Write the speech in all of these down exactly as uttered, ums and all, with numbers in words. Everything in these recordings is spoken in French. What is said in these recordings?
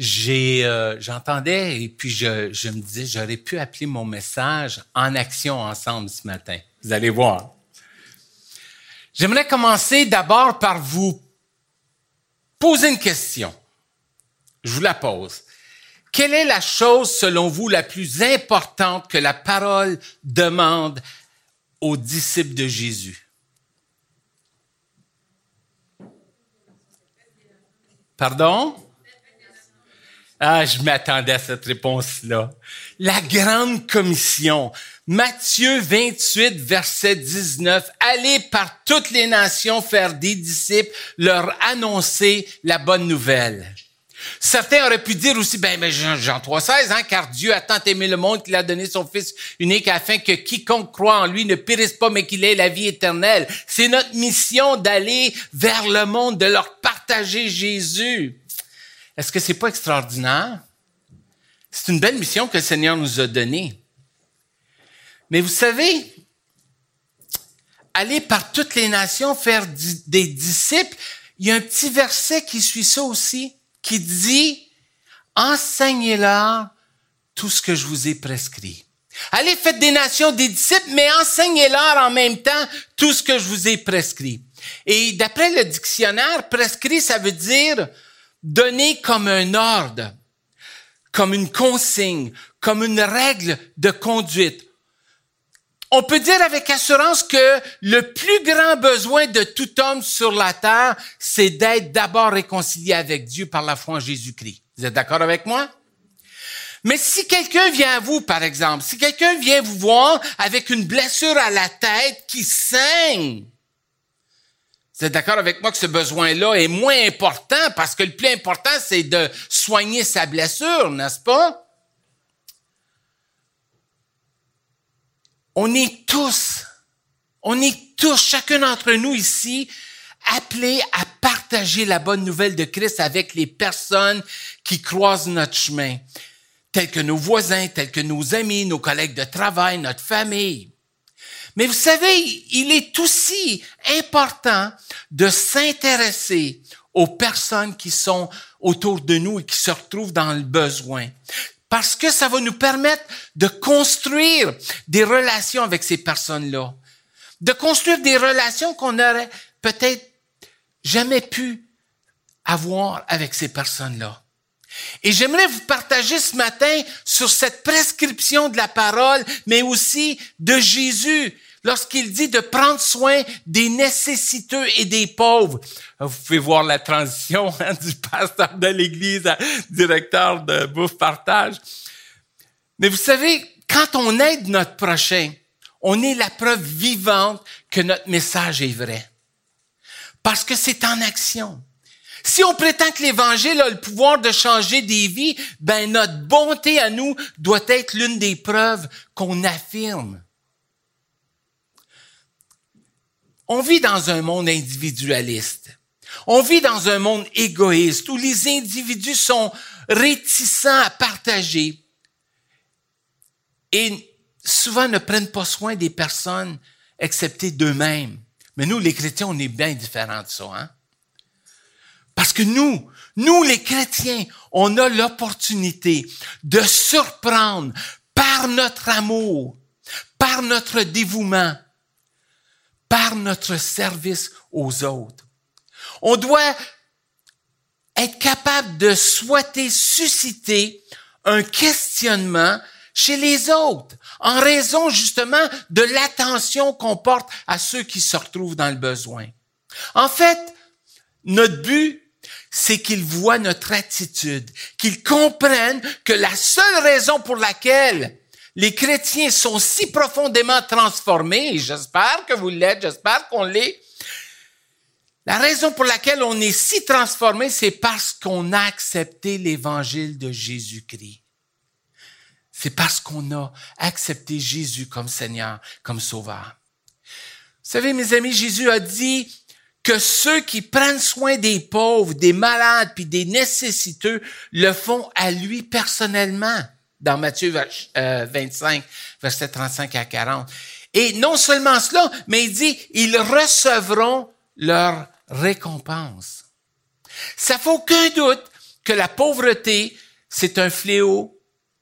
j'ai, euh, j'entendais et puis je, je me disais, j'aurais pu appeler mon message « En action ensemble » ce matin. Vous allez voir. J'aimerais commencer d'abord par vous poser une question. Je vous la pose. Quelle est la chose, selon vous, la plus importante que la parole demande aux disciples de Jésus? Pardon? Ah, je m'attendais à cette réponse-là. La grande commission. Matthieu vingt-huit, verset dix-neuf. Allez par toutes les nations faire des disciples, leur annoncer la bonne nouvelle. Certains auraient pu dire aussi, ben, ben Jean trois seize, hein, car Dieu a tant aimé le monde qu'il a donné son Fils unique afin que quiconque croit en lui ne périsse pas, mais qu'il ait la vie éternelle. C'est notre mission d'aller vers le monde, de leur partager Jésus. Est-ce que c'est pas extraordinaire? C'est une belle mission que le Seigneur nous a donnée. Mais vous savez, aller par toutes les nations faire di- des disciples, il y a un petit verset qui suit ça aussi, qui dit « Enseignez-leur tout ce que je vous ai prescrit. » Allez, faites des nations des disciples, mais enseignez-leur en même temps tout ce que je vous ai prescrit. Et d'après le dictionnaire, prescrit, ça veut dire donner comme un ordre, comme une consigne, comme une règle de conduite. On peut dire avec assurance que le plus grand besoin de tout homme sur la terre, c'est d'être d'abord réconcilié avec Dieu par la foi en Jésus-Christ. Vous êtes d'accord avec moi? Mais si quelqu'un vient à vous, par exemple, si quelqu'un vient vous voir avec une blessure à la tête qui saigne, vous êtes d'accord avec moi que ce besoin-là est moins important parce que le plus important, c'est de soigner sa blessure, n'est-ce pas? On est tous, on est tous, chacun d'entre nous ici, appelés à partager la bonne nouvelle de Christ avec les personnes qui croisent notre chemin, tels que nos voisins, tels que nos amis, nos collègues de travail, notre famille. Mais vous savez, il est aussi important de s'intéresser aux personnes qui sont autour de nous et qui se retrouvent dans le besoin. Parce que ça va nous permettre de construire des relations avec ces personnes-là. De construire des relations qu'on n'aurait peut-être jamais pu avoir avec ces personnes-là. Et j'aimerais vous partager ce matin sur cette prescription de la parole, mais aussi de Jésus, lorsqu'il dit de prendre soin des nécessiteux et des pauvres. Vous pouvez voir la transition hein, du pasteur de l'Église à directeur de Bouffe Partage. Mais vous savez, quand on aide notre prochain, on est la preuve vivante que notre message est vrai. Parce que c'est en action. Si on prétend que l'Évangile a le pouvoir de changer des vies, ben notre bonté à nous doit être l'une des preuves qu'on affirme. On vit dans un monde individualiste. On vit dans un monde égoïste où les individus sont réticents à partager et souvent ne prennent pas soin des personnes excepté d'eux-mêmes. Mais nous, les chrétiens, on est bien différents de ça, hein? Parce que nous, nous les chrétiens, on a l'opportunité de surprendre par notre amour, par notre dévouement, par notre service aux autres. On doit être capable de souhaiter susciter un questionnement chez les autres, en raison justement de l'attention qu'on porte à ceux qui se retrouvent dans le besoin. En fait, notre but, c'est qu'ils voient notre attitude, qu'ils comprennent que la seule raison pour laquelle les chrétiens sont si profondément transformés, et j'espère que vous l'êtes, j'espère qu'on l'est, la raison pour laquelle on est si transformé, c'est parce qu'on a accepté l'évangile de Jésus-Christ. C'est parce qu'on a accepté Jésus comme Seigneur, comme Sauveur. Vous savez, mes amis, Jésus a dit que ceux qui prennent soin des pauvres, des malades puis des nécessiteux le font à lui personnellement, dans Matthieu vingt-cinq, versets trente-cinq à quarante. Et non seulement cela, mais il dit, ils recevront leur récompense. Ça fait aucun doute que la pauvreté, c'est un fléau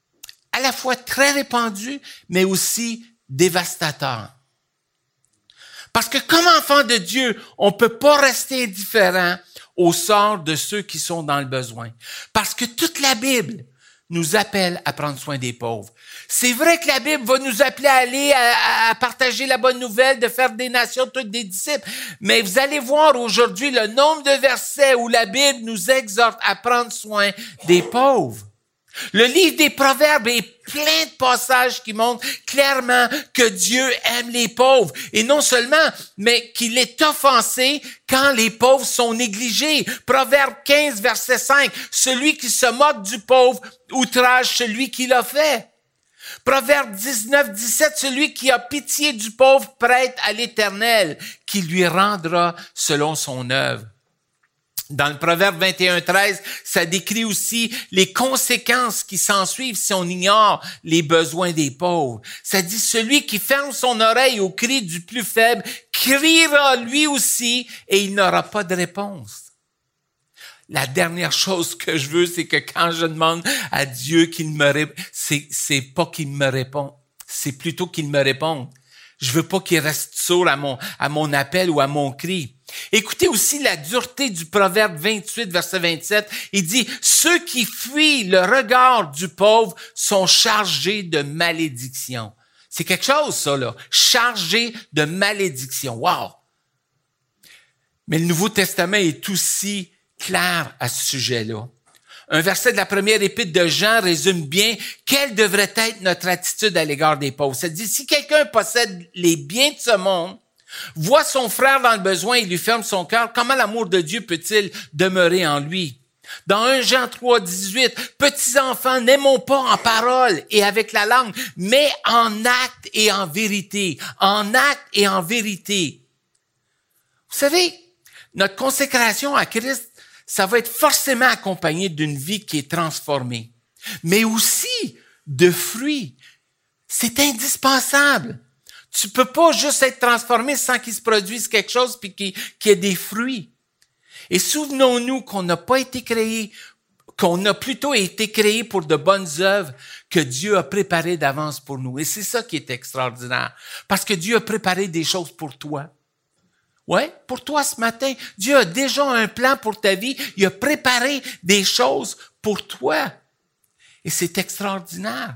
à la fois très répandu, mais aussi dévastateur. Parce que comme enfant de Dieu, on ne peut pas rester indifférent au sort de ceux qui sont dans le besoin. Parce que toute la Bible nous appelle à prendre soin des pauvres. C'est vrai que la Bible va nous appeler à aller, à, à partager la bonne nouvelle, de faire des nations toutes des disciples. Mais vous allez voir aujourd'hui le nombre de versets où la Bible nous exhorte à prendre soin des pauvres. Le livre des Proverbes est plein de passages qui montrent clairement que Dieu aime les pauvres. Et non seulement, mais qu'il est offensé quand les pauvres sont négligés. Proverbe quinze, verset cinq. Celui qui se moque du pauvre outrage celui qui l'a fait. Proverbe dix-neuf, dix-sept. Celui qui a pitié du pauvre prête à l'Éternel, qui lui rendra selon son œuvre. Dans le Proverbe vingt et un, treize, ça décrit aussi les conséquences qui s'ensuivent si on ignore les besoins des pauvres. Ça dit, celui qui ferme son oreille au cri du plus faible criera lui aussi et il n'aura pas de réponse. La dernière chose que je veux, c'est que quand je demande à Dieu qu'il me réponde, c'est, c'est pas qu'il me répond, c'est plutôt qu'il me réponde. Je veux pas qu'il reste sourd à mon, à mon appel ou à mon cri. Écoutez aussi la dureté du Proverbe vingt-huit, verset vingt-sept. Il dit, ceux qui fuient le regard du pauvre sont chargés de malédiction. C'est quelque chose, ça, là. Chargés de malédiction. Wow! Mais le Nouveau Testament est aussi clair à ce sujet-là. Un verset de la première épître de Jean résume bien quelle devrait être notre attitude à l'égard des pauvres. Ça dit, si quelqu'un possède les biens de ce monde, voit son frère dans le besoin et lui ferme son cœur, comment l'amour de Dieu peut-il demeurer en lui? Dans un Jean trois, dix-huit, petits enfants, n'aimons pas en parole et avec la langue, mais en acte et en vérité. En acte et en vérité. Vous savez, notre consécration à Christ, ça va être forcément accompagné d'une vie qui est transformée, mais aussi de fruits. C'est indispensable. Tu peux pas juste être transformé sans qu'il se produise quelque chose puis qu'il, qu'il y ait des fruits. Et souvenons-nous qu'on n'a pas été créé, qu'on a plutôt été créé pour de bonnes œuvres que Dieu a préparées d'avance pour nous. Et c'est ça qui est extraordinaire. Parce que Dieu a préparé des choses pour toi. Ouais, pour toi ce matin, Dieu a déjà un plan pour ta vie. Il a préparé des choses pour toi. Et c'est extraordinaire.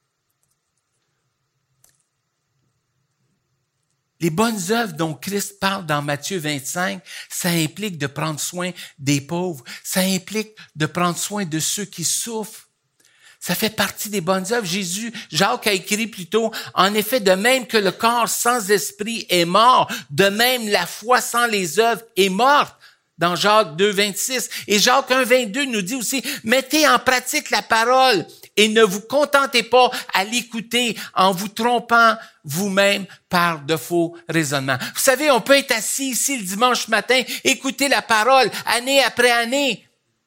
Les bonnes œuvres dont Christ parle dans Matthieu vingt-cinq, ça implique de prendre soin des pauvres. Ça implique de prendre soin de ceux qui souffrent. Ça fait partie des bonnes œuvres. Jésus, Jacques a écrit plutôt, en effet, de même que le corps sans esprit est mort, de même la foi sans les œuvres est morte. Dans Jacques deux, vingt-six. Et Jacques un, vingt-deux nous dit aussi, mettez en pratique la parole et ne vous contentez pas à l'écouter en vous trompant vous-même par de faux raisonnements. Vous savez, on peut être assis ici le dimanche matin, écouter la parole année après année.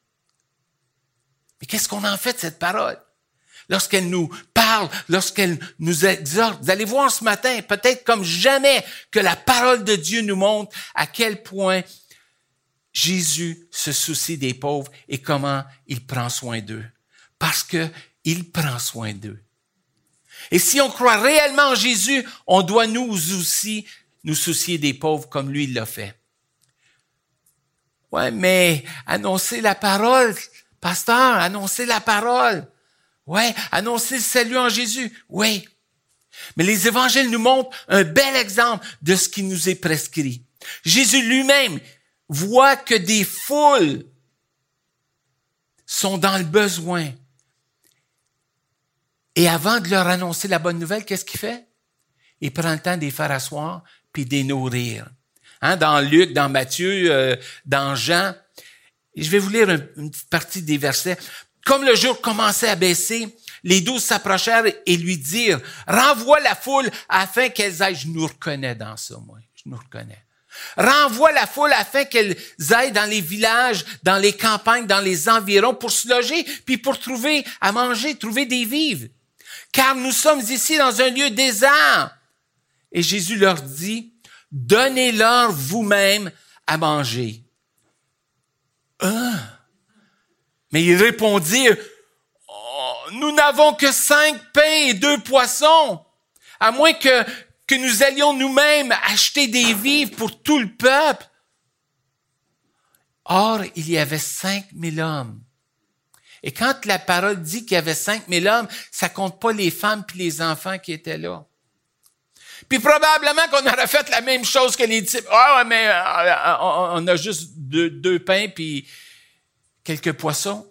Mais qu'est-ce qu'on en fait de cette parole? Lorsqu'elle nous parle, lorsqu'elle nous exhorte. Vous allez voir ce matin, peut-être comme jamais, que la parole de Dieu nous montre à quel point Jésus se soucie des pauvres et comment il prend soin d'eux. Parce que il prend soin d'eux. Et si on croit réellement en Jésus, on doit nous aussi nous soucier des pauvres comme lui il l'a fait. Ouais, mais annoncer la parole, pasteur, annoncer la parole. Ouais, annoncer le salut en Jésus. Oui. Mais les évangiles nous montrent un bel exemple de ce qui nous est prescrit. Jésus lui-même voit que des foules sont dans le besoin. Et avant de leur annoncer la bonne nouvelle, qu'est-ce qu'il fait? Il prend le temps de les faire asseoir puis de les nourrir. Hein, dans Luc, dans Matthieu, euh, dans Jean. Et je vais vous lire une, une petite partie des versets. Comme le jour commençait à baisser, les douze s'approchèrent et lui dirent, « Renvoie la foule afin qu'elles aillent. » Je nous reconnais dans ça, moi. Je nous reconnais. « Renvoie la foule afin qu'elles aillent dans les villages, dans les campagnes, dans les environs pour se loger, puis pour trouver à manger, trouver des vivres. Car nous sommes ici dans un lieu désert. » Et Jésus leur dit, « Donnez-leur vous-même à manger. » Hein? Mais ils répondirent, oh, nous n'avons que cinq pains et deux poissons, à moins que, que nous allions nous-mêmes acheter des vivres pour tout le peuple. Or, il y avait cinq mille hommes. Et quand la parole dit qu'il y avait cinq mille hommes, ça compte pas les femmes puis les enfants qui étaient là. Puis probablement qu'on aurait fait la même chose que les disciples. Ah, oh, mais euh, on a juste deux, deux pains puis quelques poissons.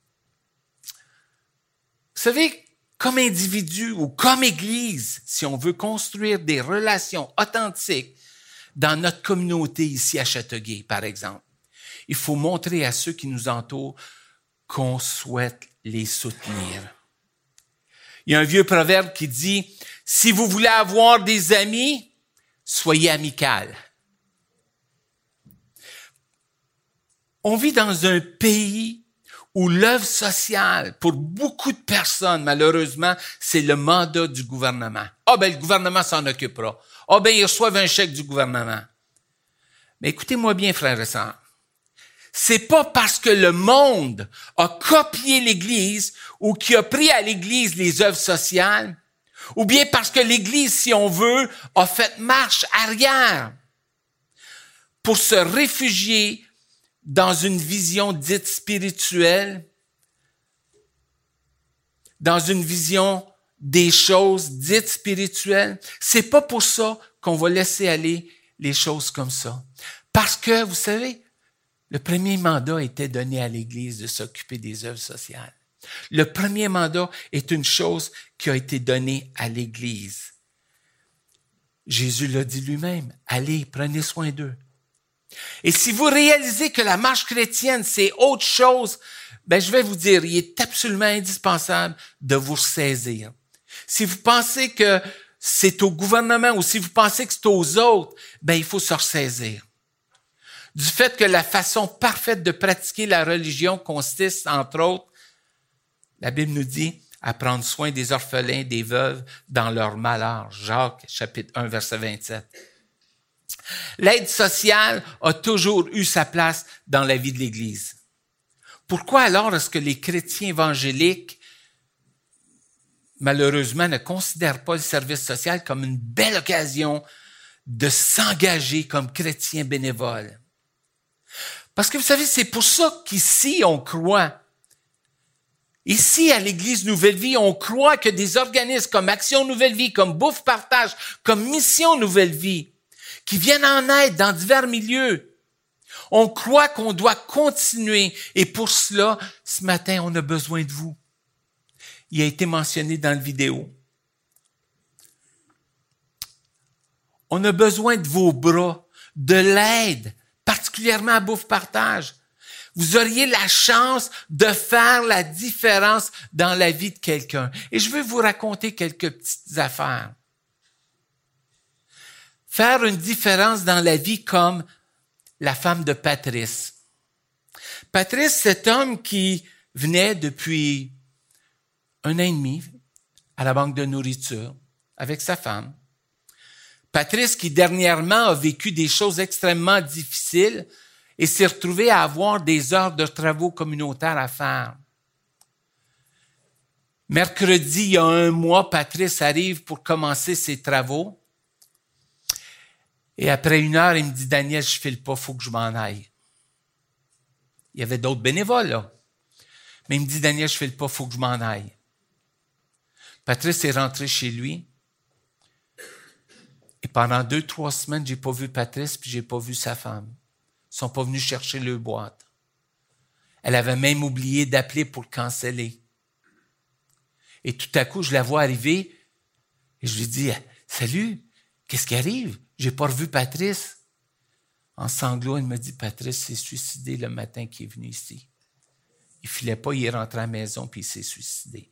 Vous savez, comme individu ou comme Église, si on veut construire des relations authentiques dans notre communauté ici à Châteauguay, par exemple, il faut montrer à ceux qui nous entourent qu'on souhaite les soutenir. Il y a un vieux proverbe qui dit, si vous voulez avoir des amis, soyez amical. On vit dans un pays où l'œuvre sociale, pour beaucoup de personnes, malheureusement, c'est le mandat du gouvernement. Ah, ben, le gouvernement s'en occupera. Ah, ben, ils reçoivent un chèque du gouvernement. Mais écoutez-moi bien, frères et sœurs. C'est pas parce que le monde a copié l'Église ou qui a pris à l'Église les œuvres sociales, ou bien parce que l'Église, si on veut, a fait marche arrière pour se réfugier dans une vision dite spirituelle, dans une vision des choses dites spirituelles. C'est pas pour ça qu'on va laisser aller les choses comme ça. Parce que, vous savez, le premier mandat était donné à l'Église de s'occuper des œuvres sociales. Le premier mandat est une chose qui a été donnée à l'Église. Jésus l'a dit lui-même, allez, prenez soin d'eux. Et si vous réalisez que la marche chrétienne, c'est autre chose, ben, je vais vous dire, il est absolument indispensable de vous ressaisir. Si vous pensez que c'est au gouvernement ou si vous pensez que c'est aux autres, ben, il faut se ressaisir. Du fait que la façon parfaite de pratiquer la religion consiste, entre autres, la Bible nous dit, à prendre soin des orphelins, des veuves dans leur malheur. Jacques, chapitre un, verset vingt-sept. L'aide sociale a toujours eu sa place dans la vie de l'Église. Pourquoi alors est-ce que les chrétiens évangéliques, malheureusement, ne considèrent pas le service social comme une belle occasion de s'engager comme chrétiens bénévoles? Parce que vous savez, c'est pour ça qu'ici, on croit. Ici, à l'Église Nouvelle Vie, on croit que des organismes comme Action Nouvelle Vie, comme Bouffe Partage, comme Mission Nouvelle Vie, qui viennent en aide dans divers milieux, on croit qu'on doit continuer. Et pour cela, ce matin, on a besoin de vous. Il a été mentionné dans la vidéo. On a besoin de vos bras, de l'aide, particulièrement à Bouffe Partage. Vous auriez la chance de faire la différence dans la vie de quelqu'un. Et je veux vous raconter quelques petites affaires. Faire une différence dans la vie comme la femme de Patrice. Patrice, cet homme qui venait depuis un an et demi à la banque de nourriture avec sa femme. Patrice qui dernièrement a vécu des choses extrêmement difficiles et s'est retrouvé à avoir des heures de travaux communautaires à faire. Mercredi, il y a un mois, Patrice arrive pour commencer ses travaux. Et après une heure, il me dit, Daniel, je ne file pas, il faut que je m'en aille. Il y avait d'autres bénévoles, là. Mais il me dit, Daniel, je ne file pas, il faut que je m'en aille. Patrice est rentré chez lui. Et pendant deux, trois semaines, j'ai pas vu Patrice, puis j'ai pas vu sa femme. Ils sont pas venus chercher leur boîte. Elle avait même oublié d'appeler pour le canceller. Et tout à coup, je la vois arriver, et je lui dis, salut, qu'est-ce qui arrive? J'ai pas revu Patrice. En sanglots, elle me dit, Patrice s'est suicidé le matin qu'il est venu ici. Il filait pas, il est rentré à la maison, puis il s'est suicidé.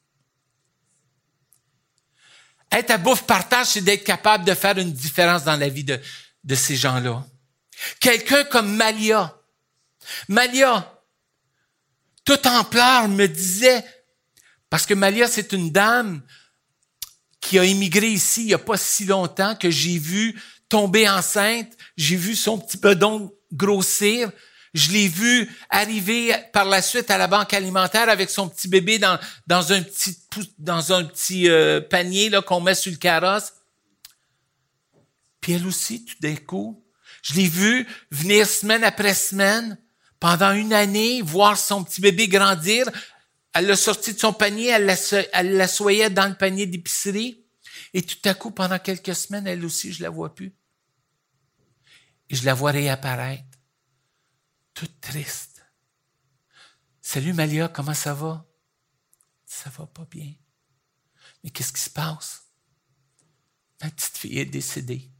Être à Bouffe Partage, c'est d'être capable de faire une différence dans la vie de, de ces gens-là. Quelqu'un comme Malia. Malia, toute en pleurs, me disait, parce que Malia, c'est une dame qui a immigré ici il n'y a pas si longtemps, que j'ai vu tomber enceinte, j'ai vu son petit bedon grossir, Je l'ai vu arriver par la suite à la banque alimentaire avec son petit bébé dans, dans un petit, dans un petit euh, panier là, qu'on met sur le carrosse. Puis elle aussi, tout d'un coup, je l'ai vu venir semaine après semaine, pendant une année, voir son petit bébé grandir. Elle l'a sorti de son panier, elle l'assoyait dans le panier d'épicerie. Et tout à coup, pendant quelques semaines, elle aussi, je la vois plus. Et je la vois réapparaître. Toute triste. Salut Malia, comment ça va? Ça va pas bien. Mais qu'est-ce qui se passe? Ma petite fille est décédée.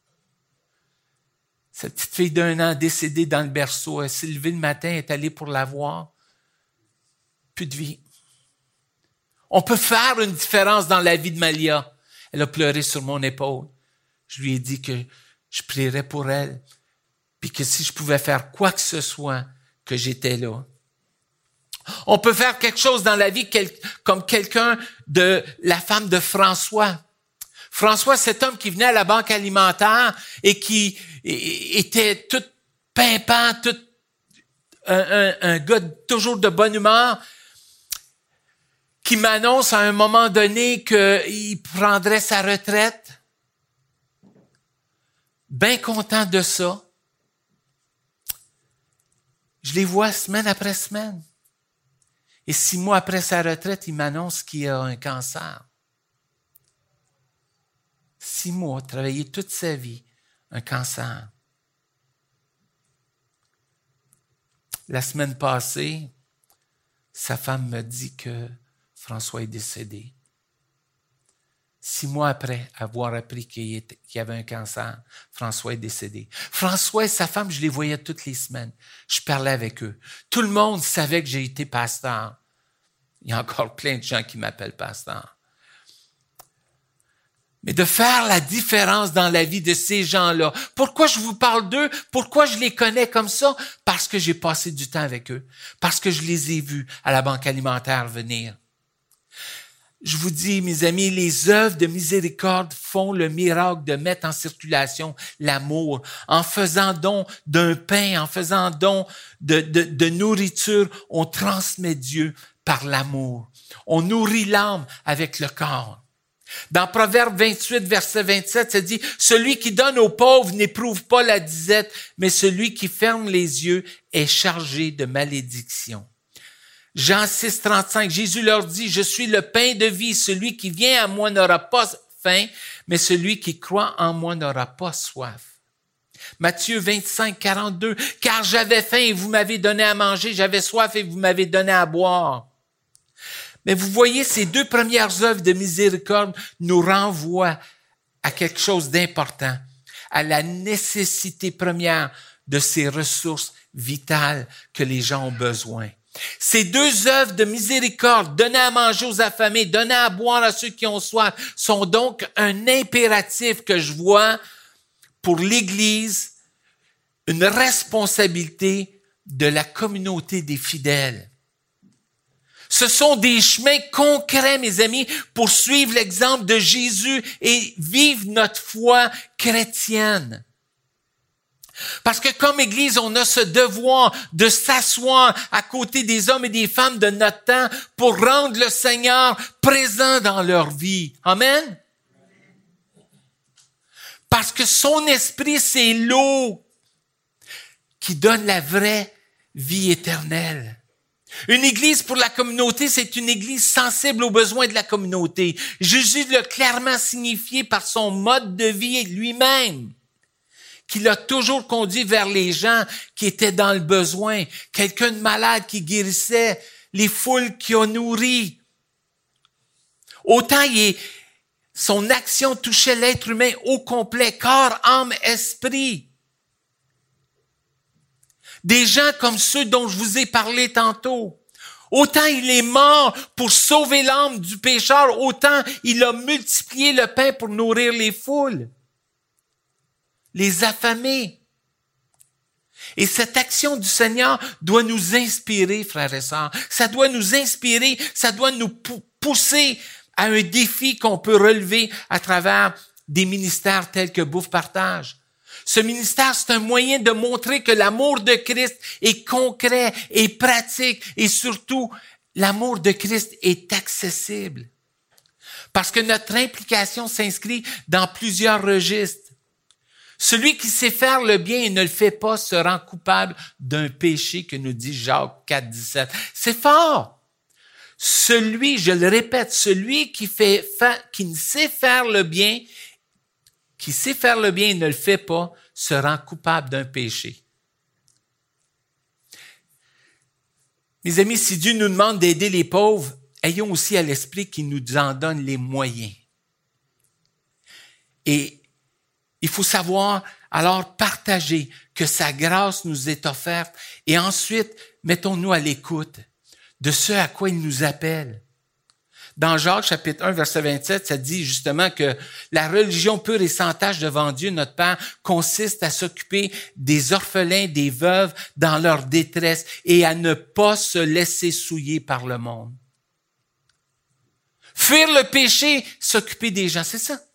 Sa petite fille d'un an décédée dans le berceau. Elle s'est levée le matin, elle est allée pour la voir. Plus de vie. On peut faire une différence dans la vie de Malia. Elle a pleuré sur mon épaule. Je lui ai dit que je prierais pour elle. Puis que si je pouvais faire quoi que ce soit, que j'étais là. On peut faire quelque chose dans la vie quel, comme quelqu'un de la femme de François. François, cet homme qui venait à la banque alimentaire et qui et, était tout pimpant, tout un, un, un gars toujours de bonne humeur, qui m'annonce à un moment donné qu'il prendrait sa retraite. Bien content de ça. Je les vois semaine après semaine. Et six mois après sa retraite, il m'annonce qu'il a un cancer. Six mois, travaillé toute sa vie, un cancer. La semaine passée, sa femme me dit que François est décédé. Six mois après avoir appris qu'il, était, qu'il avait un cancer, François est décédé. François et sa femme, je les voyais toutes les semaines. Je parlais avec eux. Tout le monde savait que j'ai été pasteur. Il y a encore plein de gens qui m'appellent pasteur. Mais de faire la différence dans la vie de ces gens-là. Pourquoi je vous parle d'eux? Pourquoi je les connais comme ça? Parce que j'ai passé du temps avec eux. Parce que je les ai vus à la banque alimentaire venir. Je vous dis, mes amis, les œuvres de miséricorde font le miracle de mettre en circulation l'amour. En faisant don d'un pain, en faisant don de, de, de nourriture, on transmet Dieu par l'amour. On nourrit l'âme avec le corps. Dans Proverbe vingt-huit, verset vingt-sept, ça dit « Celui qui donne aux pauvres n'éprouve pas la disette, mais celui qui ferme les yeux est chargé de malédiction. » Jean six, trente-cinq, Jésus leur dit « Je suis le pain de vie. Celui qui vient à moi n'aura pas faim, mais celui qui croit en moi n'aura pas soif. » Matthieu vingt-cinq, quarante-deux, « Car j'avais faim et vous m'avez donné à manger, j'avais soif et vous m'avez donné à boire. » Mais vous voyez, ces deux premières œuvres de miséricorde nous renvoient à quelque chose d'important, à la nécessité première de ces ressources vitales que les gens ont besoin. Ces deux œuvres de miséricorde, donner à manger aux affamés, donner à boire à ceux qui ont soif, sont donc un impératif que je vois pour l'Église, une responsabilité de la communauté des fidèles. Ce sont des chemins concrets, mes amis, pour suivre l'exemple de Jésus et vivre notre foi chrétienne. Parce que comme Église, on a ce devoir de s'asseoir à côté des hommes et des femmes de notre temps pour rendre le Seigneur présent dans leur vie. Amen? Parce que son esprit, c'est l'eau qui donne la vraie vie éternelle. Une église pour la communauté, c'est une église sensible aux besoins de la communauté. Jésus l'a clairement signifié par son mode de vie lui-même, qui l'a toujours conduit vers les gens qui étaient dans le besoin, quelqu'un de malade qui guérissait, les foules qui ont nourri. Autant il est, son action touchait l'être humain au complet, corps, âme, esprit. Des gens comme ceux dont je vous ai parlé tantôt. Autant il est mort pour sauver l'âme du pécheur, autant il a multiplié le pain pour nourrir les foules, les affamés. Et cette action du Seigneur doit nous inspirer, frères et sœurs. Ça doit nous inspirer, ça doit nous pousser à un défi qu'on peut relever à travers des ministères tels que Bouffe Partage. Ce ministère, c'est un moyen de montrer que l'amour de Christ est concret et pratique et surtout, l'amour de Christ est accessible. Parce que notre implication s'inscrit dans plusieurs registres. Celui qui sait faire le bien et ne le fait pas se rend coupable d'un péché que nous dit Jacques quatre, dix-sept. C'est fort. Celui, je le répète, celui qui fait, qui ne sait faire le bien, qui sait faire le bien et ne le fait pas, se rend coupable d'un péché. Mes amis, si Dieu nous demande d'aider les pauvres, ayons aussi à l'esprit qu'il nous en donne les moyens. Et il faut savoir alors partager que sa grâce nous est offerte et ensuite mettons-nous à l'écoute de ce à quoi il nous appelle. Dans Jacques chapitre un, verset vingt-sept, ça dit justement que la religion pure et sans tache devant Dieu, notre Père, consiste à s'occuper des orphelins, des veuves dans leur détresse et à ne pas se laisser souiller par le monde. Fuir le péché, s'occuper des gens, c'est ça.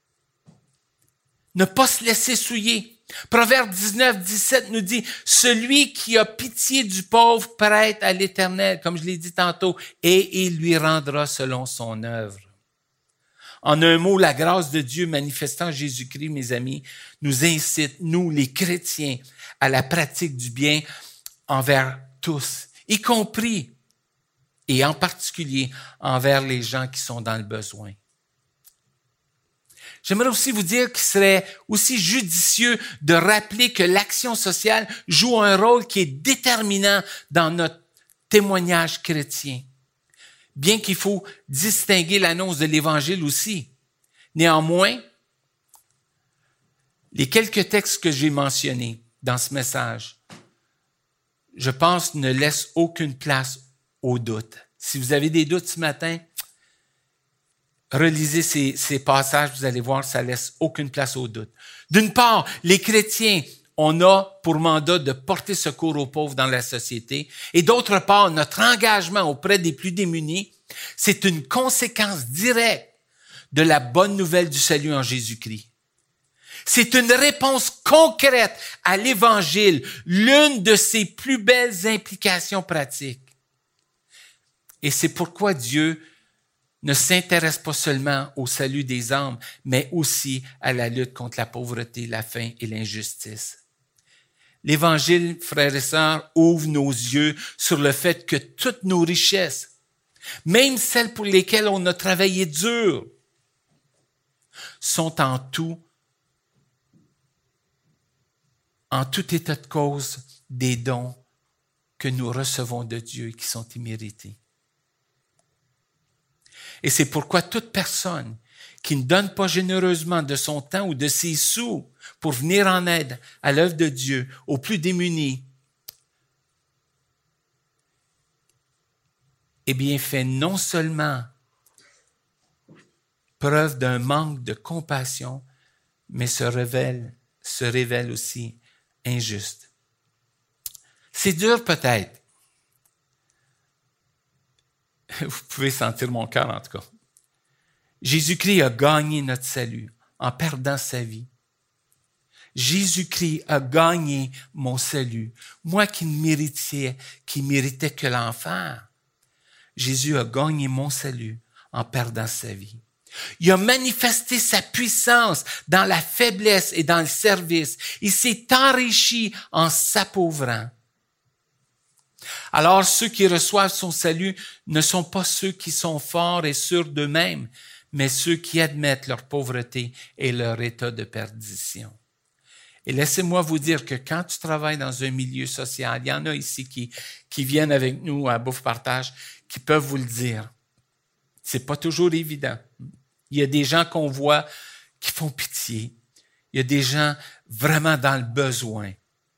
Ne pas se laisser souiller. Proverbe dix-neuf, dix-sept nous dit, « Celui qui a pitié du pauvre prête à l'Éternel, comme je l'ai dit tantôt, et il lui rendra selon son œuvre. » En un mot, la grâce de Dieu manifestant Jésus-Christ, mes amis, nous incite, nous les chrétiens, à la pratique du bien envers tous, y compris et en particulier envers les gens qui sont dans le besoin. J'aimerais aussi vous dire qu'il serait aussi judicieux de rappeler que l'action sociale joue un rôle qui est déterminant dans notre témoignage chrétien. Bien qu'il faut distinguer l'annonce de l'Évangile aussi. Néanmoins, les quelques textes que j'ai mentionnés dans ce message, je pense, ne laissent aucune place au doute. Si vous avez des doutes ce matin, relisez ces, ces passages, vous allez voir, ça laisse aucune place au doute. D'une part, les chrétiens, on a pour mandat de porter secours aux pauvres dans la société. Et d'autre part, notre engagement auprès des plus démunis, c'est une conséquence directe de la bonne nouvelle du salut en Jésus-Christ. C'est une réponse concrète à l'Évangile, l'une de ses plus belles implications pratiques. Et c'est pourquoi Dieu ne s'intéresse pas seulement au salut des âmes, mais aussi à la lutte contre la pauvreté, la faim et l'injustice. L'Évangile, frères et sœurs, ouvre nos yeux sur le fait que toutes nos richesses, même celles pour lesquelles on a travaillé dur, sont en tout, en tout état de cause, des dons que nous recevons de Dieu et qui sont immérités. Et c'est pourquoi toute personne qui ne donne pas généreusement de son temps ou de ses sous pour venir en aide à l'œuvre de Dieu, aux plus démunis, eh bien, fait non seulement preuve d'un manque de compassion, mais se révèle, se révèle aussi injuste. C'est dur peut-être. Vous pouvez sentir mon cœur en tout cas. Jésus-Christ a gagné notre salut en perdant sa vie. Jésus-Christ a gagné mon salut. Moi qui ne méritais, qui méritais que l'enfer, Jésus a gagné mon salut en perdant sa vie. Il a manifesté sa puissance dans la faiblesse et dans le service. Il s'est enrichi en s'appauvrant. Alors ceux qui reçoivent son salut ne sont pas ceux qui sont forts et sûrs d'eux-mêmes, mais ceux qui admettent leur pauvreté et leur état de perdition. Et laissez-moi vous dire que quand tu travailles dans un milieu social, il y en a ici qui, qui viennent avec nous à Bouffe Partage, qui peuvent vous le dire. C'est pas toujours évident. Il y a des gens qu'on voit qui font pitié. Il y a des gens vraiment dans le besoin.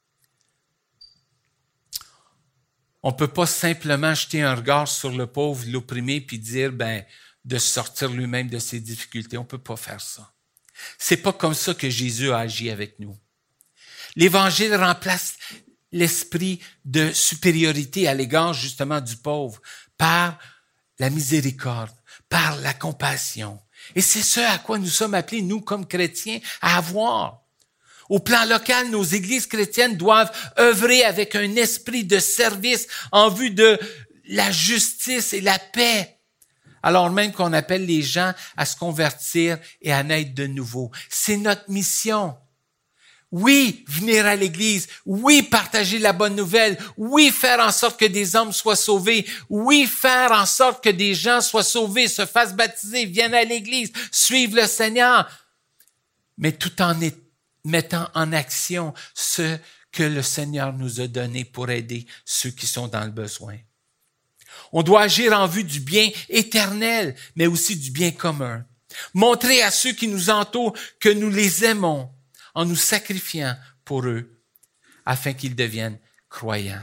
On peut pas simplement jeter un regard sur le pauvre, l'opprimé, puis dire, ben, de sortir lui-même de ses difficultés. On peut pas faire ça. C'est pas comme ça que Jésus a agi avec nous. L'Évangile remplace l'esprit de supériorité à l'égard, justement, du pauvre par la miséricorde, par la compassion. Et c'est ce à quoi nous sommes appelés, nous, comme chrétiens, à avoir. Au plan local, nos églises chrétiennes doivent œuvrer avec un esprit de service en vue de la justice et la paix, alors même qu'on appelle les gens à se convertir et à naître de nouveau. C'est notre mission. Oui, venir à l'église. Oui, partager la bonne nouvelle. Oui, faire en sorte que des hommes soient sauvés. Oui, faire en sorte que des gens soient sauvés, se fassent baptiser, viennent à l'église, suivent le Seigneur. Mais tout en mettant en action ce que le Seigneur nous a donné pour aider ceux qui sont dans le besoin. On doit agir en vue du bien éternel, mais aussi du bien commun. Montrer à ceux qui nous entourent que nous les aimons en nous sacrifiant pour eux, afin qu'ils deviennent croyants.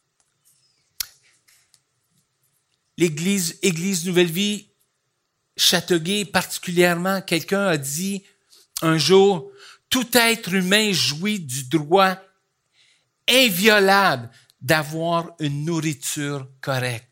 L'Église, Église Nouvelle Vie, Châteauguay particulièrement, quelqu'un a dit un jour, tout être humain jouit du droit inviolable d'avoir une nourriture correcte.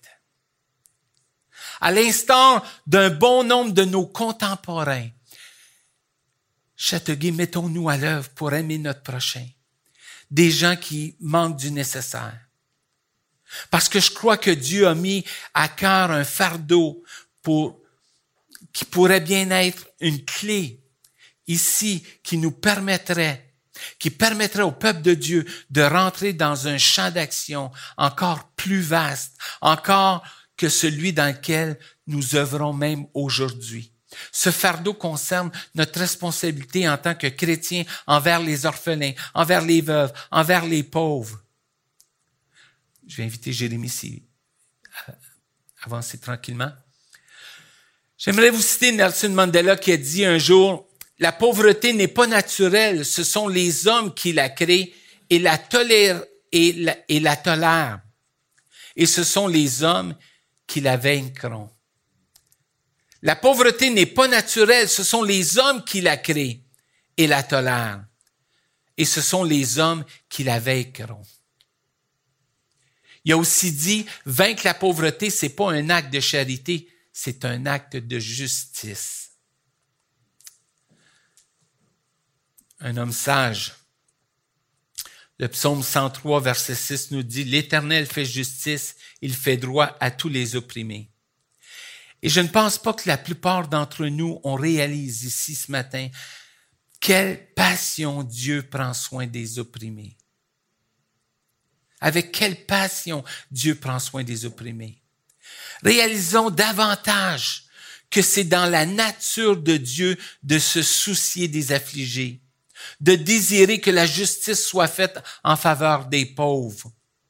À l'instar d'un bon nombre de nos contemporains, Châteauguay, mettons-nous à l'œuvre pour aimer notre prochain. Des gens qui manquent du nécessaire. Parce que je crois que Dieu a mis à cœur un fardeau pour, qui pourrait bien être une clé ici qui nous permettrait, qui permettrait au peuple de Dieu de rentrer dans un champ d'action encore plus vaste, encore que celui dans lequel nous œuvrons même aujourd'hui. Ce fardeau concerne notre responsabilité en tant que chrétiens envers les orphelins, envers les veuves, envers les pauvres. Je vais inviter Jérémie ici à avancer tranquillement. J'aimerais vous citer Nelson Mandela qui a dit un jour, « La pauvreté n'est pas naturelle, ce sont les hommes qui la créent et la tolèrent et la, et la tolèrent. Et ce sont les hommes qui la vaincront. » La pauvreté n'est pas naturelle, ce sont les hommes qui la créent et la tolèrent. Et ce sont les hommes qui la vaincront. Il a aussi dit, vaincre la pauvreté, c'est pas un acte de charité, c'est un acte de justice. Un homme sage. Le psaume cent trois, verset six nous dit, « L'Éternel fait justice, il fait droit à tous les opprimés. » Et je ne pense pas que la plupart d'entre nous, on réalise ici ce matin quelle passion Dieu prend soin des opprimés. Avec quelle passion Dieu prend soin des opprimés. Réalisons davantage que c'est dans la nature de Dieu de se soucier des affligés, de désirer que la justice soit faite en faveur des pauvres.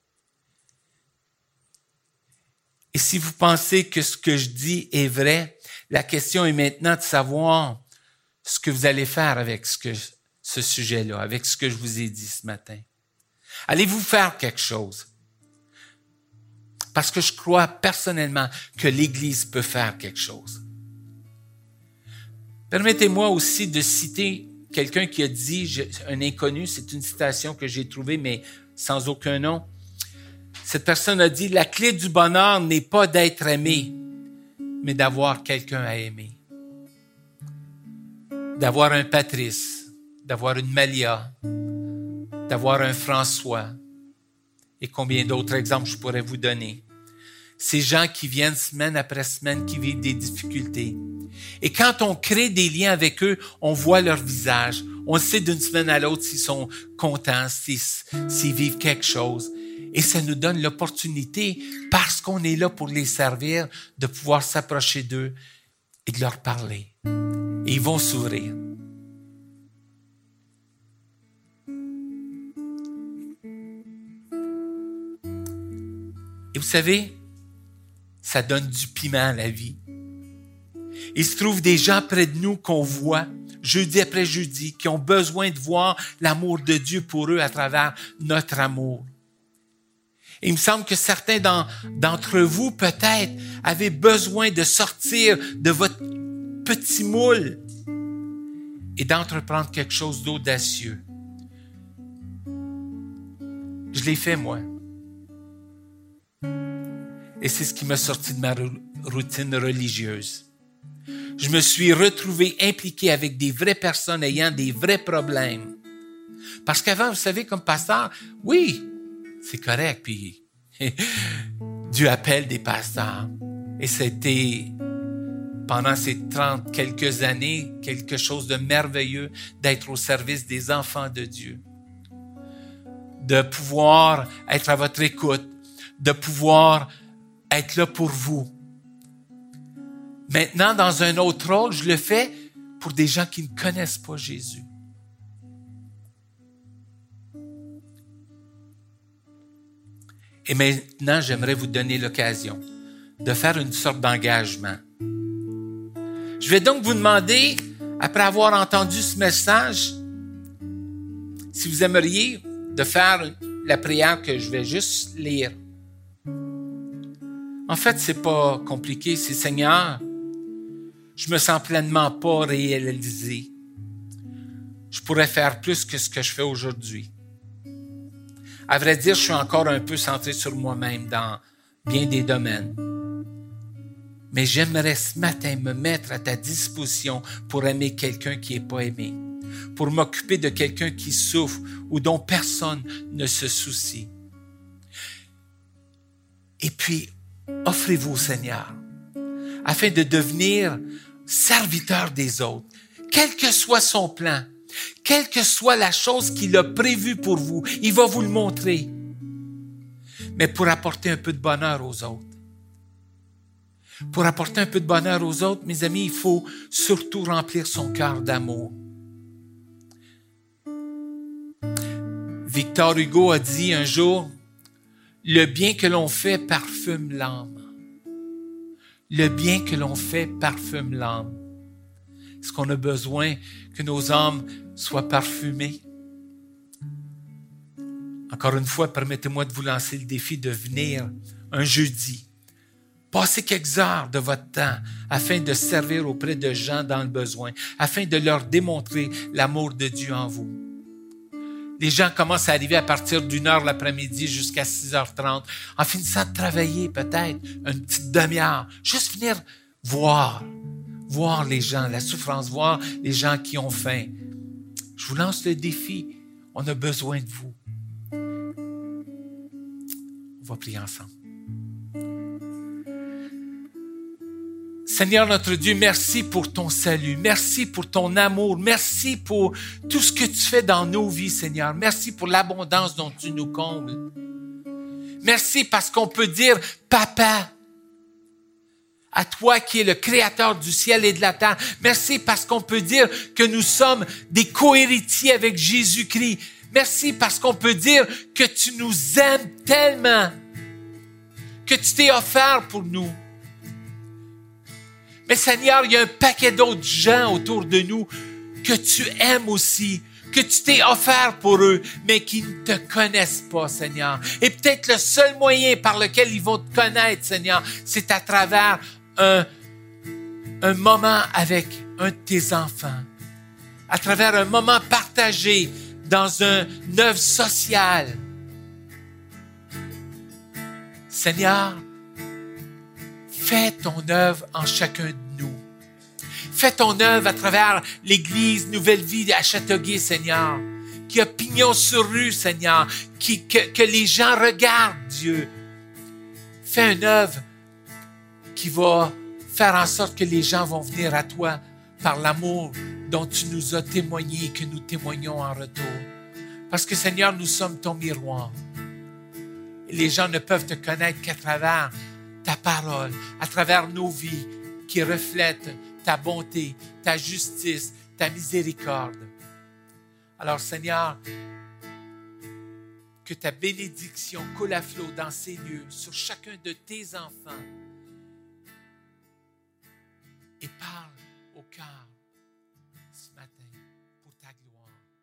Et si vous pensez que ce que je dis est vrai, la question est maintenant de savoir ce que vous allez faire avec ce, que, ce sujet-là, avec ce que je vous ai dit ce matin. Allez-vous faire quelque chose? Parce que je crois personnellement que l'Église peut faire quelque chose. Permettez-moi aussi de citer quelqu'un qui a dit, un inconnu, c'est une citation que j'ai trouvée, mais sans aucun nom. Cette personne a dit, la clé du bonheur n'est pas d'être aimé, mais d'avoir quelqu'un à aimer. D'avoir un Patrice, d'avoir une Malia, d'avoir un François. Et combien d'autres exemples je pourrais vous donner. Ces gens qui viennent semaine après semaine, qui vivent des difficultés. Et quand on crée des liens avec eux, on voit leur visage. On sait d'une semaine à l'autre s'ils sont contents, s'ils, s'ils vivent quelque chose. Et ça nous donne l'opportunité, parce qu'on est là pour les servir, de pouvoir s'approcher d'eux et de leur parler. Et ils vont s'ouvrir. Et vous savez, ça donne du piment à la vie. Il se trouve des gens près de nous qu'on voit, jeudi après jeudi, qui ont besoin de voir l'amour de Dieu pour eux à travers notre amour. Et il me semble que certains d'entre vous, peut-être, avaient besoin de sortir de votre petit moule et d'entreprendre quelque chose d'audacieux. Je l'ai fait, moi. Et c'est ce qui m'a sorti de ma routine religieuse. Je me suis retrouvé impliqué avec des vraies personnes ayant des vrais problèmes Parce qu'avant, vous savez, comme pasteur, oui, c'est correct, puis Dieu appelle des pasteurs. Et c'était, pendant ces trente quelques années, quelque chose de merveilleux d'être au service des enfants de Dieu. De pouvoir être à votre écoute, de pouvoir être là pour vous. Maintenant, dans un autre rôle, je le fais pour des gens qui ne connaissent pas Jésus. Et maintenant, j'aimerais vous donner l'occasion de faire une sorte d'engagement. Je vais donc vous demander, après avoir entendu ce message, si vous aimeriez de faire la prière que je vais juste lire. En fait, c'est pas compliqué, c'est Seigneur, je me sens pleinement pas réalisé. Je pourrais faire plus que ce que je fais aujourd'hui. À vrai dire, je suis encore un peu centré sur moi-même dans bien des domaines. Mais j'aimerais ce matin me mettre à ta disposition pour aimer quelqu'un qui n'est pas aimé, pour m'occuper de quelqu'un qui souffre ou dont personne ne se soucie. Et puis, offrez-vous au Seigneur, afin de devenir serviteur des autres, quel que soit son plan, quelle que soit la chose qu'il a prévue pour vous, il va vous le montrer. Mais pour apporter un peu de bonheur aux autres. Pour apporter un peu de bonheur aux autres, mes amis, il faut surtout remplir son cœur d'amour. Victor Hugo a dit un jour, « Le bien que l'on fait parfume l'âme. » Le bien que l'on fait parfume l'âme. Est-ce qu'on a besoin que nos âmes soient parfumées? Encore une fois, permettez-moi de vous lancer le défi de venir un jeudi. Passez quelques heures de votre temps afin de servir auprès de gens dans le besoin, afin de leur démontrer l'amour de Dieu en vous. Les gens commencent à arriver à partir d'une heure l'après-midi jusqu'à six heures trente, en finissant de travailler peut-être une petite demi-heure, juste venir voir, voir les gens, la souffrance, voir les gens qui ont faim. Je vous lance le défi, on a besoin de vous. On va prier ensemble. Seigneur notre Dieu, merci pour ton salut. Merci pour ton amour. Merci pour tout ce que tu fais dans nos vies, Seigneur. Merci pour l'abondance dont tu nous combles. Merci parce qu'on peut dire « Papa » à toi qui es le créateur du ciel et de la terre. Merci parce qu'on peut dire que nous sommes des co-héritiers avec Jésus-Christ. Merci parce qu'on peut dire que tu nous aimes tellement, que tu t'es offert pour nous. Mais Seigneur, il y a un paquet d'autres gens autour de nous que tu aimes aussi, que tu t'es offert pour eux, mais qui ne te connaissent pas, Seigneur. Et peut-être le seul moyen par lequel ils vont te connaître, Seigneur, c'est à travers un, un moment avec un de tes enfants, à travers un moment partagé dans un, une œuvre sociale. Seigneur, fais ton œuvre en chacun de nous. Fais ton œuvre à travers l'Église Nouvelle Vie à Châteauguay, Seigneur, qui a pignon sur rue, Seigneur, qui, que, que les gens regardent, Dieu. Fais une œuvre qui va faire en sorte que les gens vont venir à toi par l'amour dont tu nous as témoigné et que nous témoignons en retour. Parce que, Seigneur, nous sommes ton miroir. Et les gens ne peuvent te connaître qu'à travers ta parole, à travers nos vies qui reflètent ta bonté, ta justice, ta miséricorde. Alors, Seigneur, que ta bénédiction coule à flot dans ces lieux, sur chacun de tes enfants, et parle au cœur ce matin pour ta gloire.